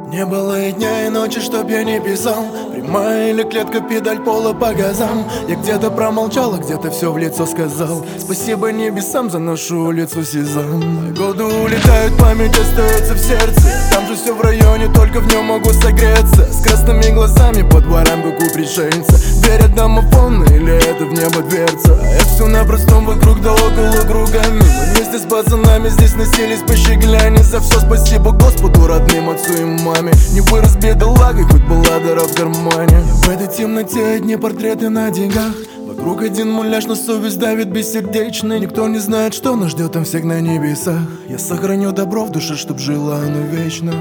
Не было и дня, и ночи, чтоб я не писал. Прямая или клетка, педаль пола по газам. Я где-то промолчал, а где-то все в лицо сказал. Спасибо небесам за нашу улицу Сезам. Годы улетают, память остается в сердце. Там же все в районе, только в нем могу согреться. С красными глазами по дворам, как у пришельца. Верят домофон или это в небо дверца. А это все на простом, вокруг да около кругами. Мы вместе с пацанами здесь носились по щегляне. За все спасибо Господу, родным, отцу и маме. Не вырос бедолагой, хоть была дыра в кармане. В этой темноте одни портреты на деньгах. Вокруг один муляж, на совесть давит бессердечно. Никто не знает, что нас ждет там всех на небесах. Я сохраню добро в душе, чтоб жило оно вечно.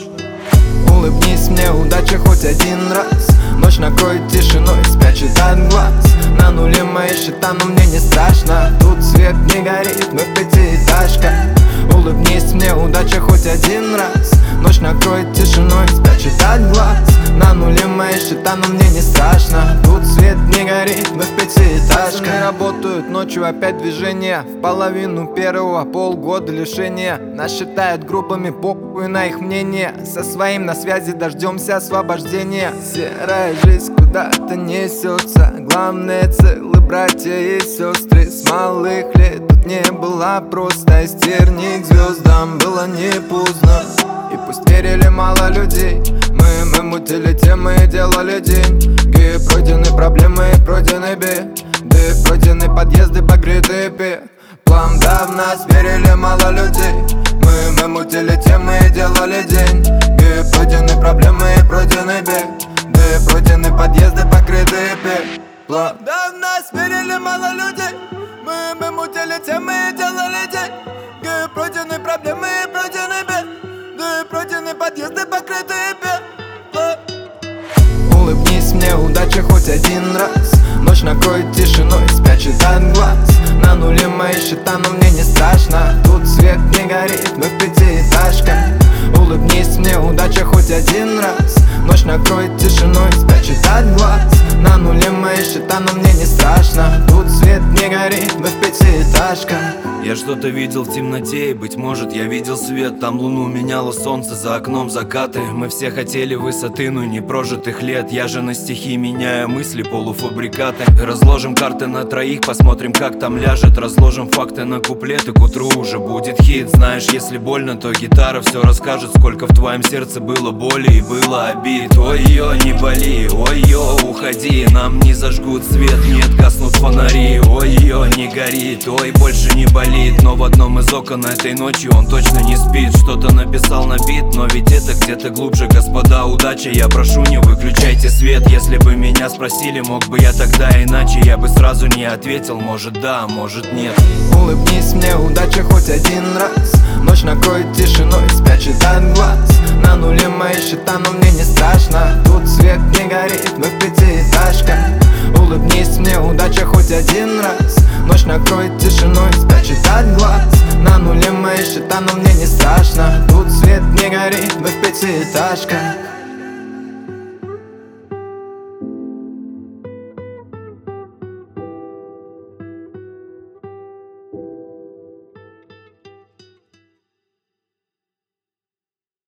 Улыбнись мне, удача, хоть один раз. Ночь накроет тишиной, спрячет от глаз. На нуле мои счета, но мне не страшно. Тут свет не горит, мы в пятиэтажках. Улыбнись мне, удача, хоть один раз. Ночь накроет тишиной, спрячет от глаз. На нуле мои счета, но мне не страшно. Тут свет не горит, мы в пятиэтажках. Пацаны работают, ночью опять движение. В половину первого полгода лишения. Нас считают группами, похуй на их мнение. Со своим на связи дождемся освобождения. Серая жизнь куда-то несется. Главные целы, братья и сестры. С малых лет тут не было просто. Стерни к звездам, было не поздно. И пусть верили мало людей, мы мутили темы и делали деньги. Пройдены проблемы и пройдены беды. Пройдены подъезды, покрытые пеплом. Да, в нас верили мало людей, мы мутили темы и делали деньги. Пройдены проблемы и пройдены беды. Пройдены подъезды, покрытые пеплом. Да, в нас верили мало людей, мы мутили темы и делали деньги. Пройдены проблемы и пройдены беды. Пройдены подъезды, покрытые пеплом. Улыбнись мне, удача, хоть один раз. Ночь накроет тишиной, спрячет от глаз. На нуле мои счета, но мне не страшно. Тут свет не горит, мы в пятиэтажках. Улыбнись мне, удача, хоть один раз. Ночь накроет тишиной, спрячет от глаз. На нуле мои счета, но мне не страшно. Тут свет не горит, мы в пятиэтажках. Я что-то видел в темноте, и, быть может, я видел свет. Там луну меняло солнце, за окном закаты. Мы все хотели высоты, но не прожитых лет. Я же на стихи меняю мысли, полуфабрикаты. Разложим карты на троих, посмотрим, как там ляжет. Разложим факты на куплеты, к утру уже будет хит. Знаешь, если больно, то гитара все расскажет. Сколько в твоем сердце было боли и было обид. Ой-ё, не боли, ой-ё, уходи. Нам не зажгут свет, нет, гаснут фонари. Ой-ё, не горит, ой, больше не болит. Но в одном из окон этой ночью он точно не спит. Что-то написал на бит, но ведь это где-то глубже. Господа, удача, я прошу, не выключайте свет. Если бы меня спросили, мог бы я тогда иначе. Я бы сразу не ответил, может да, может нет. Улыбнись мне, удача, хоть один раз. Ночь накроет тишиной, спрячет от глаз. На нуле мои счета, но мне не страшно. Тут свет не горит, мы в пятиэтажках. Улыбнись мне, удача, хоть один раз. Ночь накроет тишиной, спрячет от глаз. На нуле мои счета, но мне не страшно. Тут свет не горит, мы в пятиэтажках.